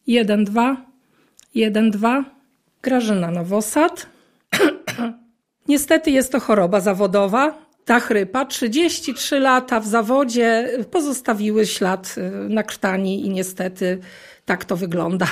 1-2, 1-2. Grażyna Nowosad. Niestety jest to choroba zawodowa. Ta chrypa, 33 lata w zawodzie, pozostawiły ślad na krtani i niestety tak to wygląda.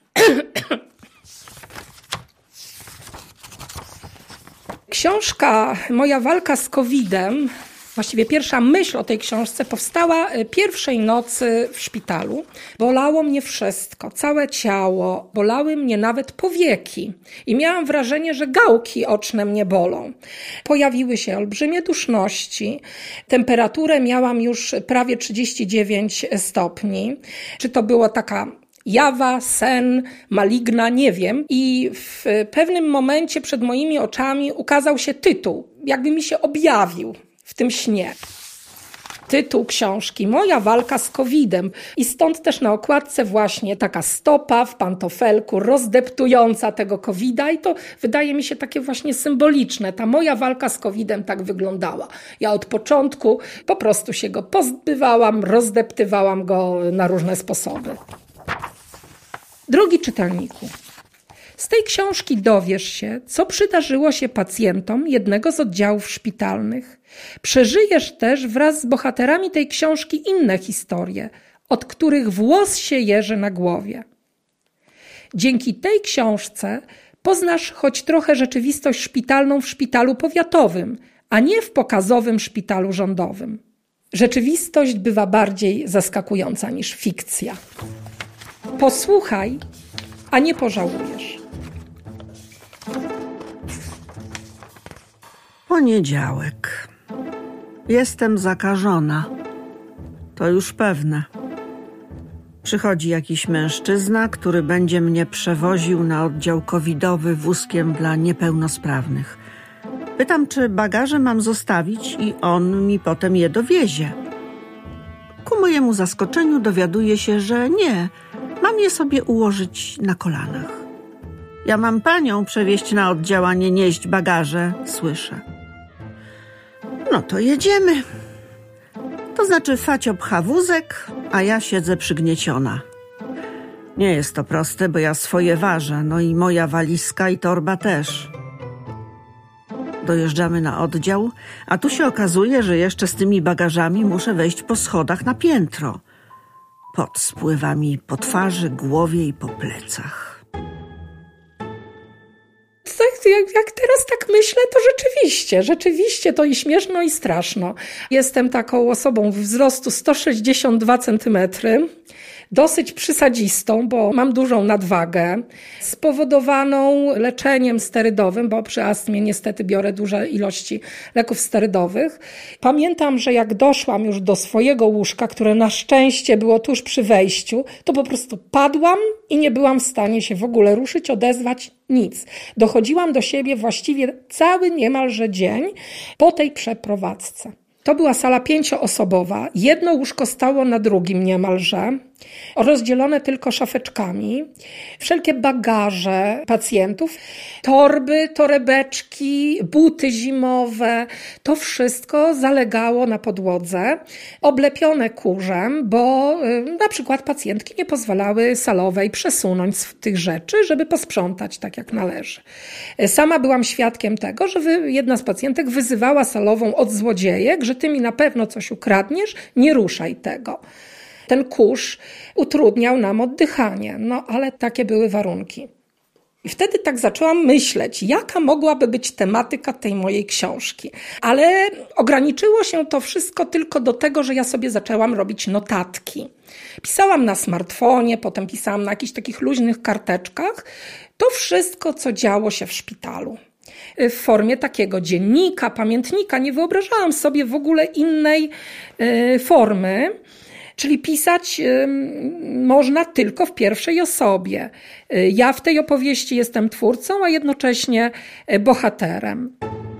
Książka Moja walka z COVID-em, właściwie pierwsza myśl o tej książce powstała pierwszej nocy w szpitalu. Bolało mnie wszystko, całe ciało, bolały mnie nawet powieki i miałam wrażenie, że gałki oczne mnie bolą. Pojawiły się olbrzymie duszności, temperaturę miałam już prawie 39 stopni. Czy to była taka jawa, sen, maligna, nie wiem. I w pewnym momencie przed moimi oczami ukazał się tytuł, jakby mi się objawił w tym śnie. Tytuł książki Moja walka z COVID-em. I stąd też na okładce właśnie taka stopa w pantofelku rozdeptująca tego COVID-a i to wydaje mi się takie właśnie symboliczne. Ta moja walka z COVID-em tak wyglądała. Ja od początku po prostu się go pozbywałam, rozdeptywałam go na różne sposoby. Drogi czytelniku, z tej książki dowiesz się, co przydarzyło się pacjentom jednego z oddziałów szpitalnych. Przeżyjesz też wraz z bohaterami tej książki inne historie, od których włos się jeży na głowie. Dzięki tej książce poznasz choć trochę rzeczywistość szpitalną w szpitalu powiatowym, a nie w pokazowym szpitalu rządowym. Rzeczywistość bywa bardziej zaskakująca niż fikcja. Posłuchaj, a nie pożałujesz. Poniedziałek. Jestem zakażona. To już pewne. Przychodzi jakiś mężczyzna, który będzie mnie przewoził na oddział covidowy wózkiem dla niepełnosprawnych. Pytam, czy bagaże mam zostawić i on mi potem je dowiezie. Ku mojemu zaskoczeniu dowiaduję się, że nie. Mam je sobie ułożyć na kolanach. Ja mam panią przewieźć na oddział, a nie nieść bagaże, słyszę. No to jedziemy. To znaczy Facio pcha wózek, a ja siedzę przygnieciona. Nie jest to proste, bo ja swoje ważę, no i moja walizka i torba też. Dojeżdżamy na oddział, a tu się okazuje, że jeszcze z tymi bagażami muszę wejść po schodach na piętro. Pot spływa mi po twarzy, głowie i po plecach. Jak teraz tak myślę, to rzeczywiście to i śmieszno i straszno. Jestem taką osobą wzrostu 162 cm, dosyć przysadzistą, bo mam dużą nadwagę, spowodowaną leczeniem sterydowym, bo przy astmie niestety biorę duże ilości leków sterydowych. Pamiętam, że jak doszłam już do swojego łóżka, które na szczęście było tuż przy wejściu, to po prostu padłam i nie byłam w stanie się w ogóle ruszyć, odezwać, nic. Dochodziłam do siebie właściwie cały niemalże dzień po tej przeprowadzce. To była sala 5-osobowa, jedno łóżko stało na drugim niemalże, rozdzielone tylko szafeczkami, wszelkie bagaże pacjentów, torby, torebeczki, buty zimowe, to wszystko zalegało na podłodze, oblepione kurzem, bo na przykład pacjentki nie pozwalały salowej przesunąć tych rzeczy, żeby posprzątać tak jak należy. Sama byłam świadkiem tego, że jedna z pacjentek wyzywała salową od złodziejek, że ty mi na pewno coś ukradniesz, nie ruszaj tego. Ten kurz utrudniał nam oddychanie, no ale takie były warunki. I wtedy tak zaczęłam myśleć, jaka mogłaby być tematyka tej mojej książki. Ale ograniczyło się to wszystko tylko do tego, że ja sobie zaczęłam robić notatki. Pisałam na smartfonie, potem pisałam na jakichś takich luźnych karteczkach. To wszystko, co działo się w szpitalu. W formie takiego dziennika, pamiętnika. Nie wyobrażałam sobie w ogóle innej formy. Czyli pisać można tylko w pierwszej osobie. Ja w tej opowieści jestem twórcą, a jednocześnie bohaterem.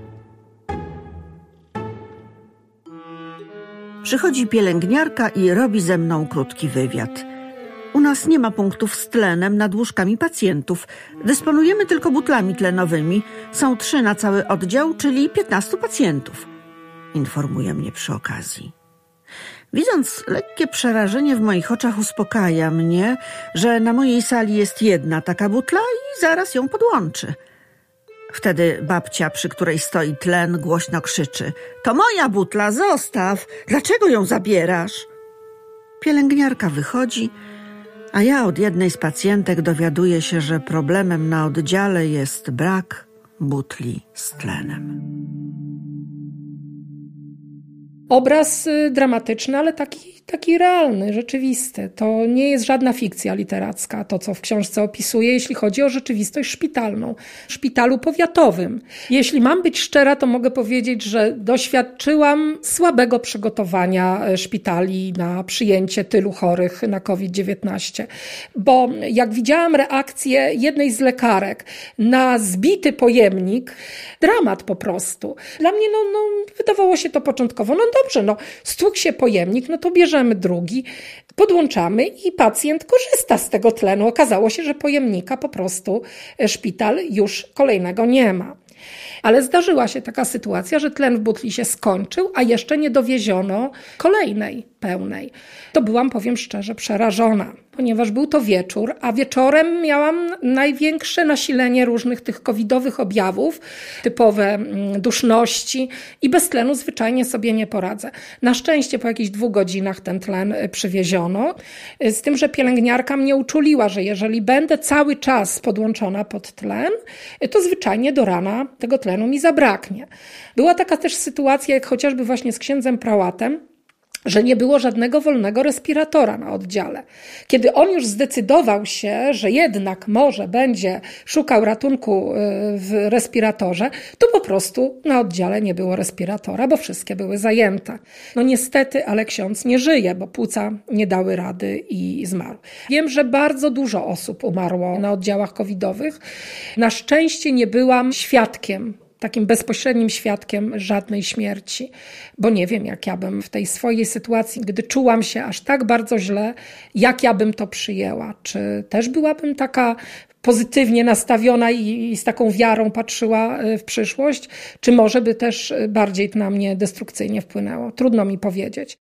Przychodzi pielęgniarka i robi ze mną krótki wywiad. U nas nie ma punktów z tlenem nad łóżkami pacjentów. Dysponujemy tylko butlami tlenowymi. Są 3 na cały oddział, czyli 15 pacjentów. Informuje mnie przy okazji. Widząc lekkie przerażenie w moich oczach, uspokaja mnie, że na mojej sali jest jedna taka butla i zaraz ją podłączy. Wtedy babcia, przy której stoi tlen, głośno krzyczy: to moja butla, zostaw! Dlaczego ją zabierasz? Pielęgniarka wychodzi, a ja od jednej z pacjentek dowiaduję się, że problemem na oddziale jest brak butli z tlenem. Obraz dramatyczny, ale taki realny, rzeczywisty. To nie jest żadna fikcja literacka, to co w książce opisuję, jeśli chodzi o rzeczywistość szpitalną, w szpitalu powiatowym. Jeśli mam być szczera, to mogę powiedzieć, że doświadczyłam słabego przygotowania szpitali na przyjęcie tylu chorych na COVID-19. Bo jak widziałam reakcję jednej z lekarek na zbity pojemnik, dramat po prostu. Dla mnie wydawało się to początkowo, dobrze, stłukł się pojemnik, to bierzemy drugi, podłączamy i pacjent korzysta z tego tlenu. Okazało się, że pojemnika po prostu szpital już kolejnego nie ma. Ale zdarzyła się taka sytuacja, że tlen w butli się skończył, a jeszcze nie dowieziono kolejnej, pełnej. To byłam, powiem szczerze, przerażona, ponieważ był to wieczór, a wieczorem miałam największe nasilenie różnych tych covidowych objawów, typowe duszności i bez tlenu zwyczajnie sobie nie poradzę. Na szczęście po jakichś 2 godzinach ten tlen przywieziono, z tym, że pielęgniarka mnie uczuliła, że jeżeli będę cały czas podłączona pod tlen, to zwyczajnie do rana tego tlenu mi zabraknie. Była taka też sytuacja, jak chociażby właśnie z księdzem prałatem, że nie było żadnego wolnego respiratora na oddziale. Kiedy on już zdecydował się, że jednak może będzie szukał ratunku w respiratorze, to po prostu na oddziale nie było respiratora, bo wszystkie były zajęte. Niestety, ale ksiądz nie żyje, bo płuca nie dały rady i zmarł. Wiem, że bardzo dużo osób umarło na oddziałach covidowych. Na szczęście nie byłam takim bezpośrednim świadkiem żadnej śmierci, bo nie wiem, jak ja bym w tej swojej sytuacji, gdy czułam się aż tak bardzo źle, jak ja bym to przyjęła. Czy też byłabym taka pozytywnie nastawiona i z taką wiarą patrzyła w przyszłość, czy może by też bardziej na mnie destrukcyjnie wpłynęło? Trudno mi powiedzieć.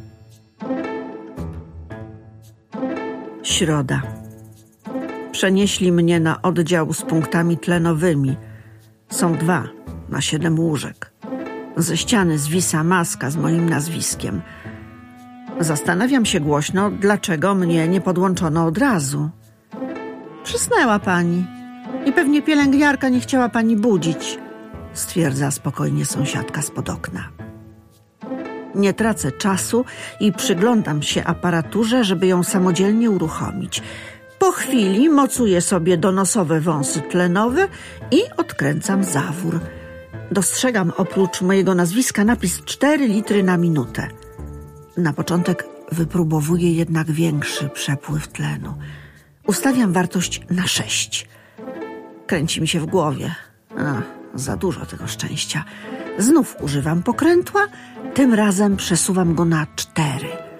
Środa. Przenieśli mnie na oddział z punktami tlenowymi. Są 2 na 7 łóżek. Ze ściany zwisa maska z moim nazwiskiem. Zastanawiam się głośno, dlaczego mnie nie podłączono od razu. Przysnęła pani i pewnie pielęgniarka nie chciała pani budzić, stwierdza spokojnie sąsiadka spod okna. Nie tracę czasu i przyglądam się aparaturze, żeby ją samodzielnie uruchomić. Po chwili mocuję sobie donosowe wąsy tlenowe i odkręcam zawór. Dostrzegam oprócz mojego nazwiska napis 4 litry na minutę. Na początek wypróbowuję jednak większy przepływ tlenu. Ustawiam wartość na 6. Kręci mi się w głowie. Za dużo tego szczęścia. Znów używam pokrętła, tym razem przesuwam go na 4.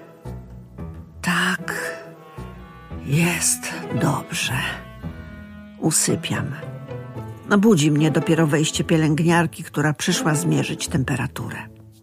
Tak, jest dobrze. Usypiam. Budzi mnie dopiero wejście pielęgniarki, która przyszła zmierzyć temperaturę.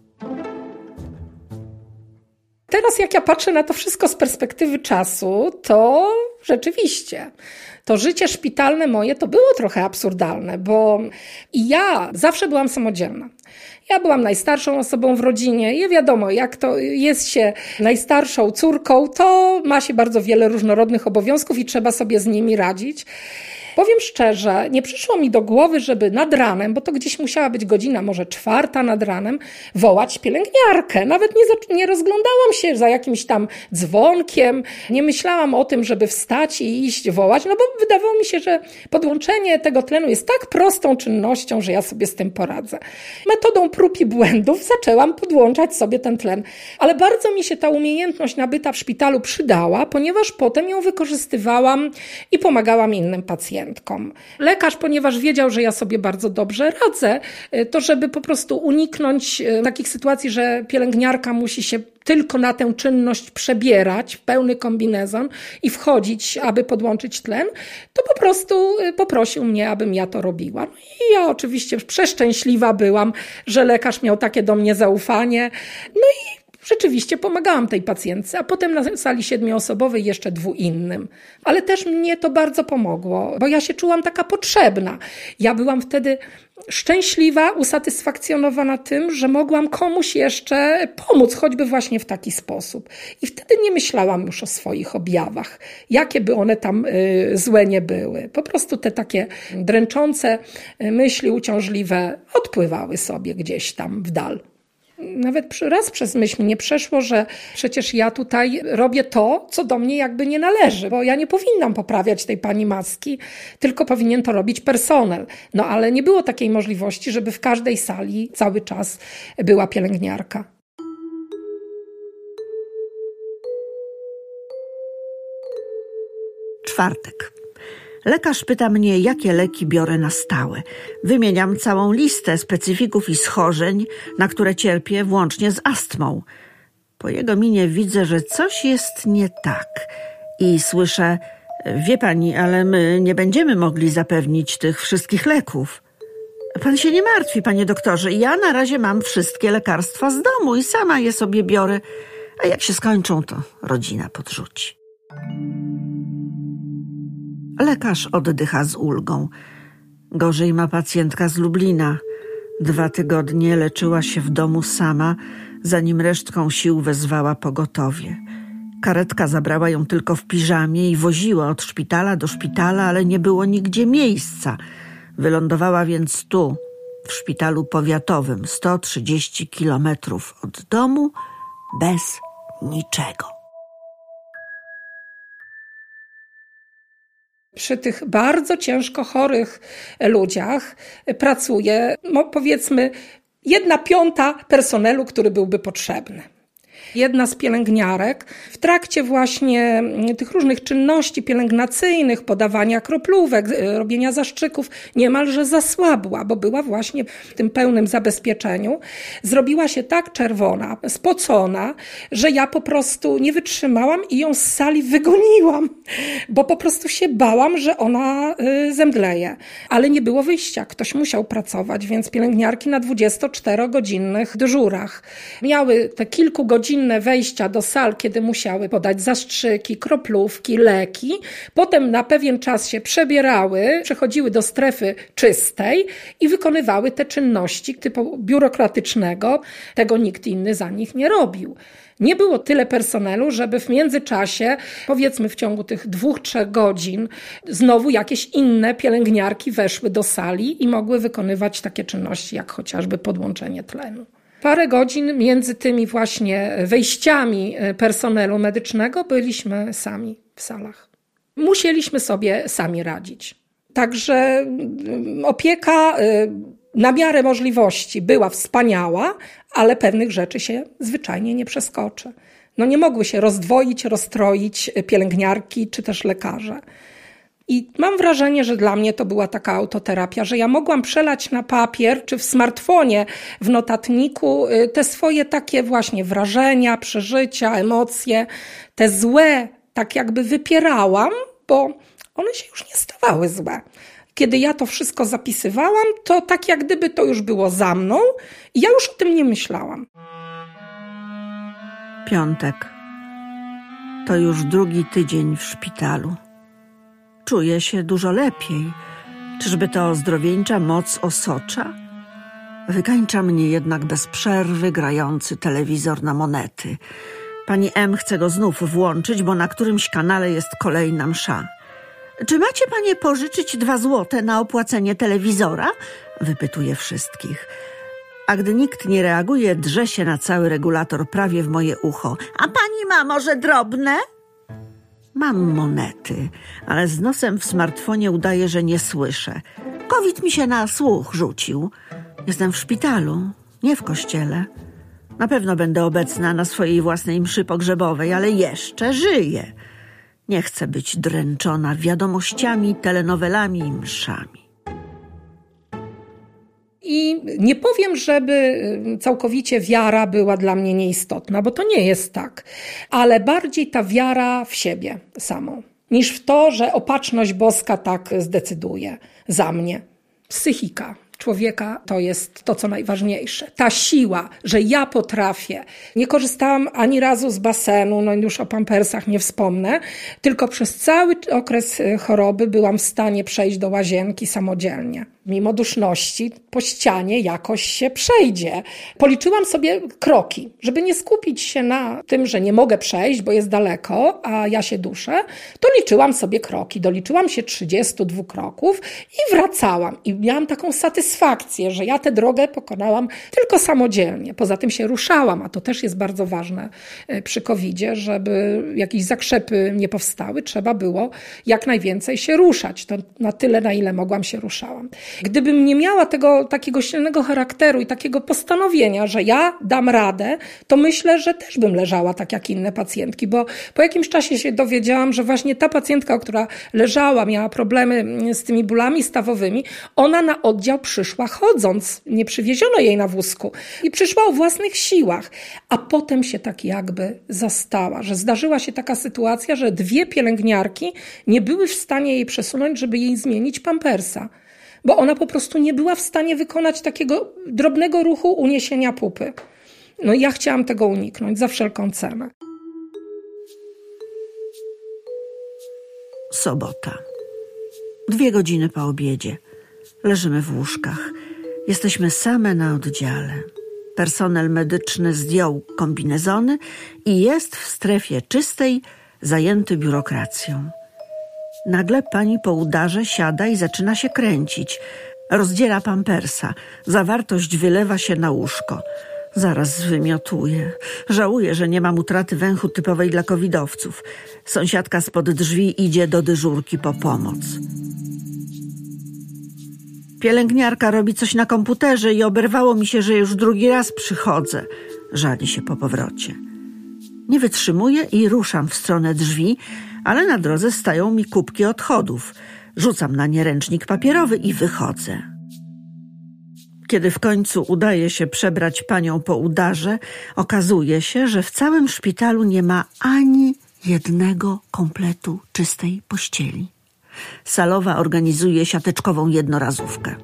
Teraz jak ja patrzę na to wszystko z perspektywy czasu, to rzeczywiście to życie szpitalne moje to było trochę absurdalne, bo ja zawsze byłam samodzielna. Ja byłam najstarszą osobą w rodzinie i wiadomo, jak to jest się najstarszą córką, to ma się bardzo wiele różnorodnych obowiązków i trzeba sobie z nimi radzić. Powiem szczerze, nie przyszło mi do głowy, żeby nad ranem, bo to gdzieś musiała być godzina, może 4 nad ranem, wołać pielęgniarkę. Nawet nie rozglądałam się za jakimś tam dzwonkiem, nie myślałam o tym, żeby wstać i iść wołać, bo wydawało mi się, że podłączenie tego tlenu jest tak prostą czynnością, że ja sobie z tym poradzę. Metodą prób i błędów zaczęłam podłączać sobie ten tlen, ale bardzo mi się ta umiejętność nabyta w szpitalu przydała, ponieważ potem ją wykorzystywałam i pomagałam innym pacjentom. Lekarz, ponieważ wiedział, że ja sobie bardzo dobrze radzę, to żeby po prostu uniknąć takich sytuacji, że pielęgniarka musi się tylko na tę czynność przebierać w pełny kombinezon i wchodzić, aby podłączyć tlen, to po prostu poprosił mnie, abym ja to robiła. I ja oczywiście przeszczęśliwa byłam, że lekarz miał takie do mnie zaufanie. I Rzeczywiście pomagałam tej pacjentce, a potem na sali 7-osobowej jeszcze 2 innym. Ale też mnie to bardzo pomogło, bo ja się czułam taka potrzebna. Ja byłam wtedy szczęśliwa, usatysfakcjonowana tym, że mogłam komuś jeszcze pomóc, choćby właśnie w taki sposób. I wtedy nie myślałam już o swoich objawach, jakie by one tam złe nie były. Po prostu te takie dręczące myśli uciążliwe odpływały sobie gdzieś tam w dal. Nawet raz przez myśl mi nie przeszło, że przecież ja tutaj robię to, co do mnie jakby nie należy, bo ja nie powinnam poprawiać tej pani maski, tylko powinien to robić personel. No ale nie było takiej możliwości, żeby w każdej sali cały czas była pielęgniarka. Czwartek. Lekarz pyta mnie, jakie leki biorę na stałe. Wymieniam całą listę specyfików i schorzeń, na które cierpię, włącznie z astmą. Po jego minie widzę, że coś jest nie tak. I słyszę, wie pani, ale my nie będziemy mogli zapewnić tych wszystkich leków. Pan się nie martwi, panie doktorze. Ja na razie mam wszystkie lekarstwa z domu i sama je sobie biorę. A jak się skończą, to rodzina podrzuci. Lekarz oddycha z ulgą. Gorzej ma pacjentka z Lublina. 2 tygodnie leczyła się w domu sama, zanim resztką sił wezwała pogotowie. Karetka zabrała ją tylko w piżamie i woziła od szpitala do szpitala, ale nie było nigdzie miejsca. Wylądowała więc tu, w szpitalu powiatowym, 130 kilometrów od domu, bez niczego. Przy tych bardzo ciężko chorych ludziach pracuje, powiedzmy, 1/5 personelu, który byłby potrzebny. Jedna z pielęgniarek w trakcie właśnie tych różnych czynności pielęgnacyjnych, podawania kroplówek, robienia zastrzyków, niemalże zasłabła, bo była właśnie w tym pełnym zabezpieczeniu. Zrobiła się tak czerwona, spocona, że ja po prostu nie wytrzymałam i ją z sali wygoniłam, bo po prostu się bałam, że ona zemdleje. Ale nie było wyjścia, ktoś musiał pracować, więc pielęgniarki na 24-godzinnych dyżurach miały te kilkugodzinne wejścia do sal, kiedy musiały podać zastrzyki, kroplówki, leki. Potem na pewien czas się przebierały, przechodziły do strefy czystej i wykonywały te czynności typu biurokratycznego. Tego nikt inny za nich nie robił. Nie było tyle personelu, żeby w międzyczasie, powiedzmy w ciągu tych 2-3 godzin, znowu jakieś inne pielęgniarki weszły do sali i mogły wykonywać takie czynności, jak chociażby podłączenie tlenu. Parę godzin między tymi właśnie wejściami personelu medycznego byliśmy sami w salach. Musieliśmy sobie sami radzić. Także opieka na miarę możliwości była wspaniała, ale pewnych rzeczy się zwyczajnie nie przeskoczy. No nie mogły się rozdwoić, rozstroić pielęgniarki czy też lekarze. I mam wrażenie, że dla mnie to była taka autoterapia, że ja mogłam przelać na papier czy w smartfonie, w notatniku te swoje takie właśnie wrażenia, przeżycia, emocje, te złe tak jakby wypierałam, bo one się już nie stawały złe. Kiedy ja to wszystko zapisywałam, to tak jak gdyby to już było za mną i ja już o tym nie myślałam. Piątek. To już 2. tydzień w szpitalu. Czuję się dużo lepiej. Czyżby to ozdrowieńcza moc osocza? Wykańcza mnie jednak bez przerwy grający telewizor na monety. Pani M. chce go znów włączyć, bo na którymś kanale jest kolejna msza. Czy macie panie pożyczyć 2 złote na opłacenie telewizora? Wypytuje wszystkich. A gdy nikt nie reaguje, drze się na cały regulator prawie w moje ucho. A pani ma może drobne? Mam monety, ale z nosem w smartfonie udaję, że nie słyszę. COVID mi się na słuch rzucił. Jestem w szpitalu, nie w kościele. Na pewno będę obecna na swojej własnej mszy pogrzebowej, ale jeszcze żyję. Nie chcę być dręczona wiadomościami, telenowelami i mszami. I nie powiem, żeby całkowicie wiara była dla mnie nieistotna, bo to nie jest tak. Ale bardziej ta wiara w siebie samą, niż w to, że opatrzność boska tak zdecyduje za mnie. Psychika. człowieka to jest to, co najważniejsze. Ta siła, że ja potrafię. Nie korzystałam ani razu z basenu, no już o pampersach nie wspomnę, tylko przez cały okres choroby byłam w stanie przejść do łazienki samodzielnie. Mimo duszności po ścianie jakoś się przejdzie. Policzyłam sobie kroki, żeby nie skupić się na tym, że nie mogę przejść, bo jest daleko, a ja się duszę, to liczyłam sobie kroki. Doliczyłam się 32 kroków i wracałam. I miałam taką satysfakcję, że ja tę drogę pokonałam tylko samodzielnie. Poza tym się ruszałam, a to też jest bardzo ważne przy COVID-zie, żeby jakieś zakrzepy nie powstały. Trzeba było jak najwięcej się ruszać. To na tyle, na ile mogłam, się ruszałam. Gdybym nie miała tego takiego silnego charakteru i takiego postanowienia, że ja dam radę, to myślę, że też bym leżała tak jak inne pacjentki, bo po jakimś czasie się dowiedziałam, że właśnie ta pacjentka, która leżała, miała problemy z tymi bólami stawowymi, ona na oddział przyszła chodząc, nie przywieziono jej na wózku i przyszła o własnych siłach, a potem się tak jakby zastała, że zdarzyła się taka sytuacja, że 2 pielęgniarki nie były w stanie jej przesunąć, żeby jej zmienić pampersa, bo ona po prostu nie była w stanie wykonać takiego drobnego ruchu uniesienia pupy. No i ja chciałam tego uniknąć za wszelką cenę. Sobota. 2 godziny po obiedzie. Leżymy w łóżkach. Jesteśmy same na oddziale. Personel medyczny zdjął kombinezony i jest w strefie czystej, zajęty biurokracją. Nagle pani po udarze siada i zaczyna się kręcić. Rozdziela pampersa. Zawartość wylewa się na łóżko. Zaraz wymiotuje. Żałuję, że nie mam utraty węchu typowej dla covidowców. Sąsiadka spod drzwi idzie do dyżurki po pomoc. Pielęgniarka robi coś na komputerze i oberwało mi się, że już 2. raz przychodzę. Żali się po powrocie. Nie wytrzymuję i ruszam w stronę drzwi, ale na drodze stają mi kubki odchodów. Rzucam na nie ręcznik papierowy i wychodzę. Kiedy w końcu udaje się przebrać panią po udarze, okazuje się, że w całym szpitalu nie ma ani jednego kompletu czystej pościeli. Salowa organizuje siateczkową jednorazówkę.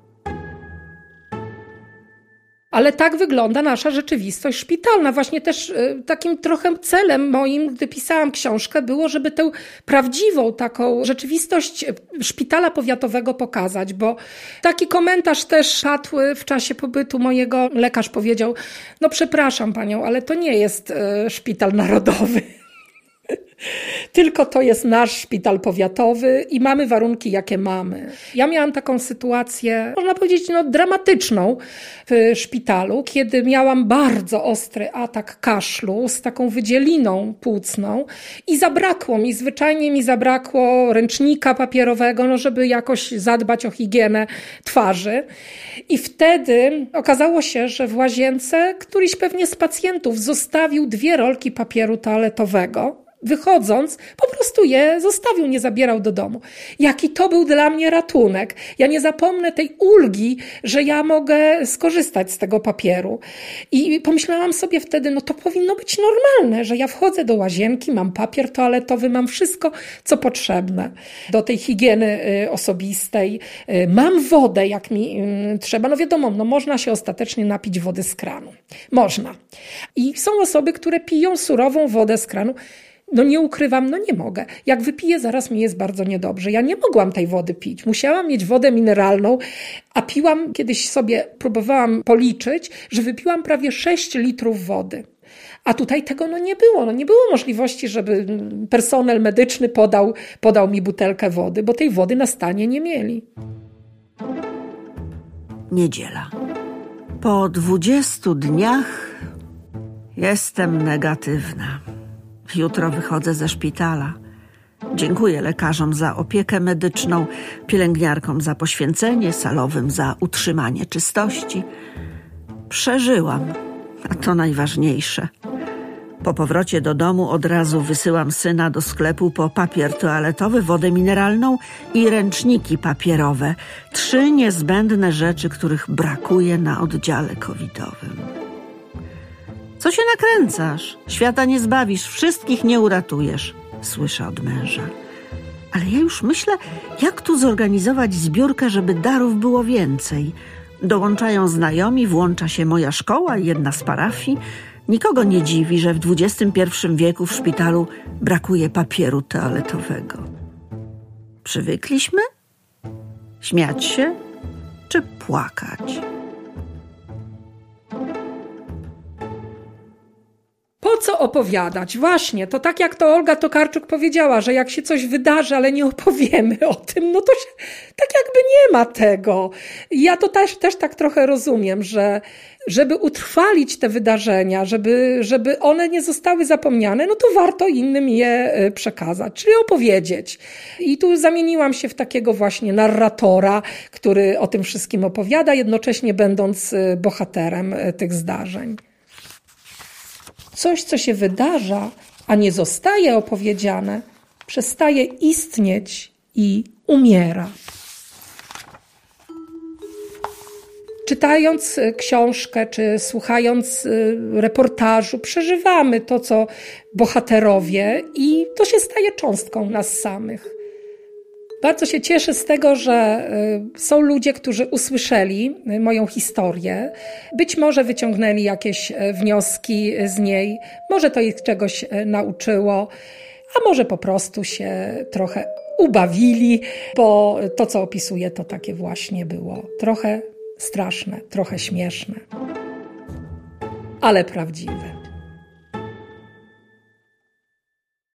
Ale tak wygląda nasza rzeczywistość szpitalna. Właśnie też takim trochę celem moim, gdy pisałam książkę, było, żeby tę prawdziwą taką rzeczywistość szpitala powiatowego pokazać, bo taki komentarz też padł w czasie pobytu mojego. Lekarz powiedział, no przepraszam panią, ale to nie jest szpital narodowy. Tylko to jest nasz szpital powiatowy i mamy warunki, jakie mamy. Ja miałam taką sytuację, można powiedzieć, dramatyczną w szpitalu, kiedy miałam bardzo ostry atak kaszlu z taką wydzieliną płucną i zwyczajnie mi zabrakło ręcznika papierowego, żeby jakoś zadbać o higienę twarzy. I wtedy okazało się, że w łazience któryś pewnie z pacjentów zostawił 2 rolki papieru toaletowego. Wychodząc, po prostu je zostawił, nie zabierał do domu. Jaki to był dla mnie ratunek. Ja nie zapomnę tej ulgi, że ja mogę skorzystać z tego papieru. I pomyślałam sobie wtedy, to powinno być normalne, że ja wchodzę do łazienki, mam papier toaletowy, mam wszystko, co potrzebne do tej higieny osobistej. Mam wodę, jak mi trzeba. Wiadomo, można się ostatecznie napić wody z kranu. Można. I są osoby, które piją surową wodę z kranu. Nie ukrywam, nie mogę. Jak wypiję, zaraz mi jest bardzo niedobrze. Ja nie mogłam tej wody pić. Musiałam mieć wodę mineralną, a piłam, kiedyś sobie próbowałam policzyć, że wypiłam prawie 6 litrów wody. A tutaj tego nie było. Nie było możliwości, żeby personel medyczny podał mi butelkę wody, bo tej wody na stanie nie mieli. Niedziela. Po 20 dniach jestem negatywna. Jutro wychodzę ze szpitala. Dziękuję lekarzom za opiekę medyczną, pielęgniarkom za poświęcenie, salowym za utrzymanie czystości. Przeżyłam, a to najważniejsze. Po powrocie do domu od razu wysyłam syna do sklepu po papier toaletowy, wodę mineralną i ręczniki papierowe. 3 niezbędne rzeczy, których brakuje na oddziale covidowym. Co się nakręcasz? Świata nie zbawisz, wszystkich nie uratujesz, słyszę od męża. Ale ja już myślę, jak tu zorganizować zbiórkę, żeby darów było więcej. Dołączają znajomi, włącza się moja szkoła i jedna z parafii. Nikogo nie dziwi, że w XXI wieku w szpitalu brakuje papieru toaletowego. Przywykliśmy? Śmiać się czy płakać? Po co opowiadać? Właśnie, to tak jak to Olga Tokarczuk powiedziała, że jak się coś wydarzy, ale nie opowiemy o tym, no to się, tak jakby nie ma tego. I ja to też tak trochę rozumiem, że żeby utrwalić te wydarzenia, żeby one nie zostały zapomniane, no to warto innym je przekazać, czyli opowiedzieć. I tu zamieniłam się w takiego właśnie narratora, który o tym wszystkim opowiada, jednocześnie będąc bohaterem tych zdarzeń. Coś, co się wydarza, a nie zostaje opowiedziane, przestaje istnieć i umiera. Czytając książkę czy słuchając reportażu, przeżywamy to, co bohaterowie i to się staje cząstką nas samych. Bardzo się cieszę z tego, że są ludzie, którzy usłyszeli moją historię. Być może wyciągnęli jakieś wnioski z niej, może to ich czegoś nauczyło, a może po prostu się trochę ubawili, bo to, co opisuję, to takie właśnie było trochę straszne, trochę śmieszne, ale prawdziwe.